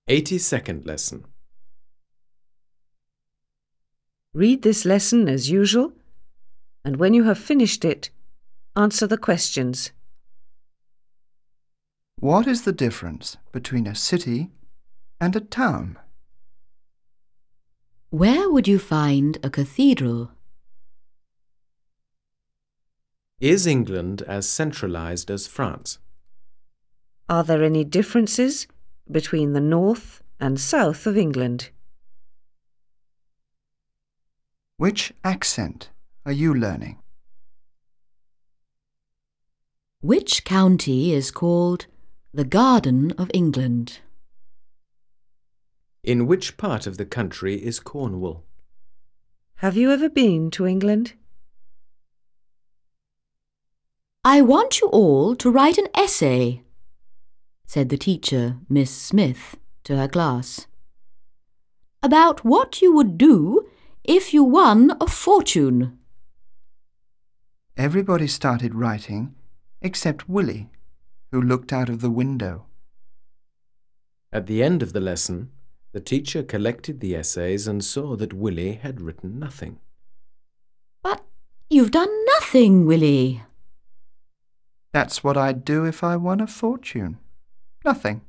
82nd lesson. Read this lesson as usual, and when you have finished it, answer the questions. What is the difference between a city and a town? Where would you find a cathedral? Is England as centralised as France? Are there any differences between the north and south of England? Which accent are you learning? Which county is called the Garden of England? In which part of the country is Cornwall? Have you ever been to England? I want you all to write an essay, said the teacher, Miss Smith, to her class, about what you would do if you won a fortune. Everybody started writing except Willie, who looked out of the window. At the end of the lesson, the teacher collected the essays and saw that Willie had written nothing. But you've done nothing, Willie. That's what I'd do if I won a fortune. Nothing.